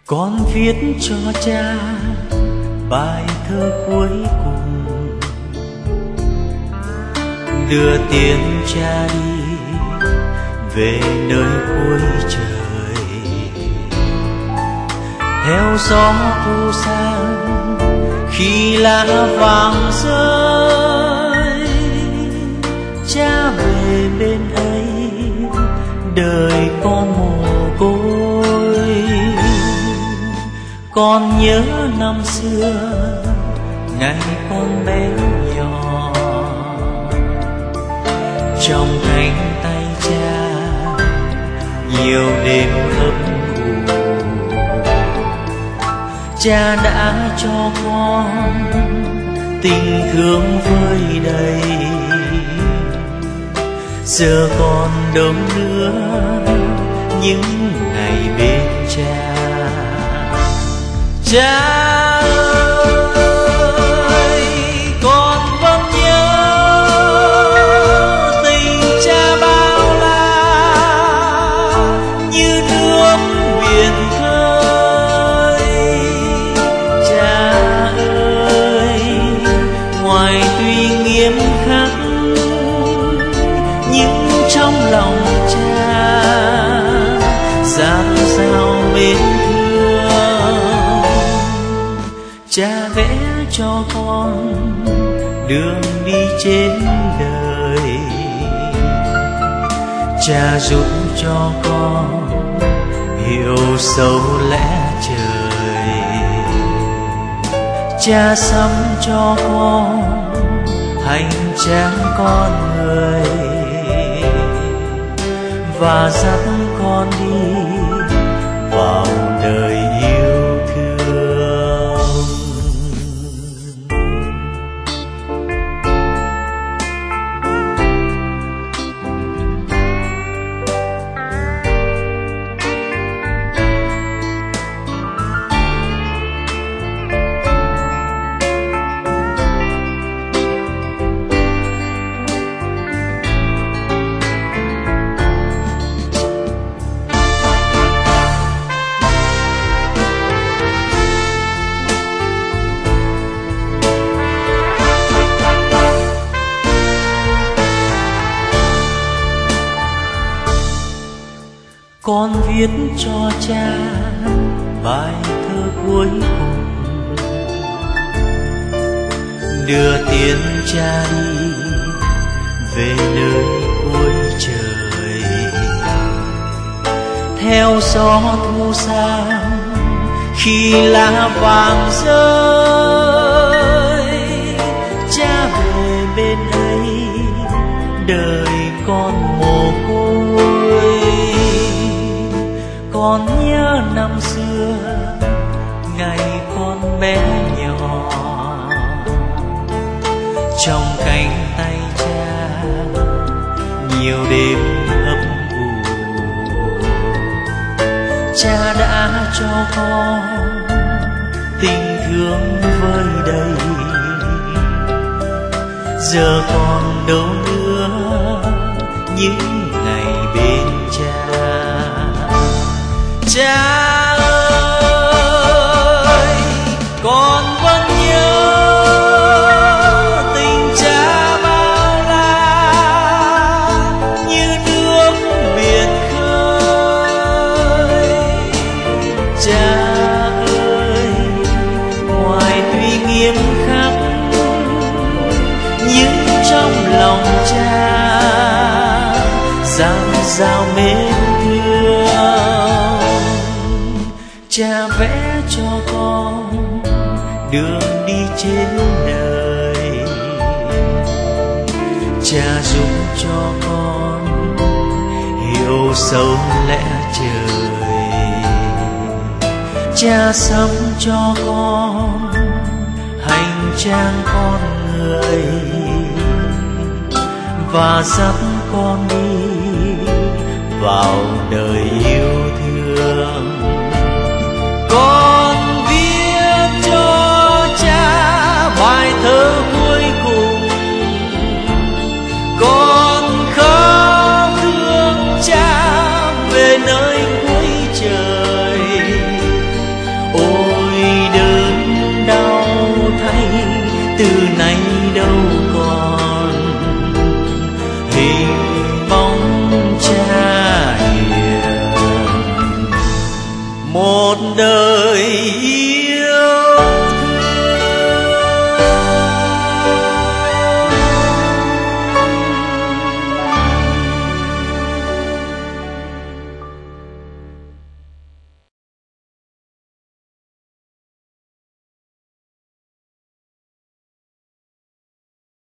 Con viết cho cha bài thơ cuối cùng, đưa tiếng cha đi về nơi cuối trời. Theo gió thu sang khi lá vàng rơi, cha về bên ấy đời con mồ côi. Con nhớ năm xưa ngày con bé nhỏ, trong cánh tay cha nhiều đêm ấp ủ. Cha đã cho con tình thương vơi đầy, giờ còn đâu nữa những ngày bên cha. Cha ơi, con vẫn nhớ tình cha bao la như nước biển khơi. Cha ơi, ngoài tuy nghiêm khắc nhưng trong lòng cha dạt dào mến thương. Cha vẽ cho con đường đi trên đời, cha giúp cho con hiểu sâu lẽ trời. Cha sắm cho con hành trang con người và dắt con đi vào đời yêu thương. Con viết cho cha bài thơ cuối cùng, đưa tiếng cha đi về nơi cuối trời. Theo gió thu sang khi lá vàng rơi, cha về bên ấy đời con mồ côi. Con nhớ năm xưa ngày con bé nhỏ, trong cánh tay cha nhiều đêm ấp ủ. Cha đã cho con tình thương vơi đầy, giờ còn đâu nữa những ngày bên cha. Cha ơi, con vẫn nhớ tình cha bao la như nước biển khơi. Cha ơi, ngoài tuy nghiêm khắc nhưng trong lòng cha dạt dào mến thương. Cha vẽ cho con đường đi trên đời, cha giúp cho con hiểu sâu lẽ trời. Cha sắm cho con hành trang con người và dắt con đi vào đời yêu.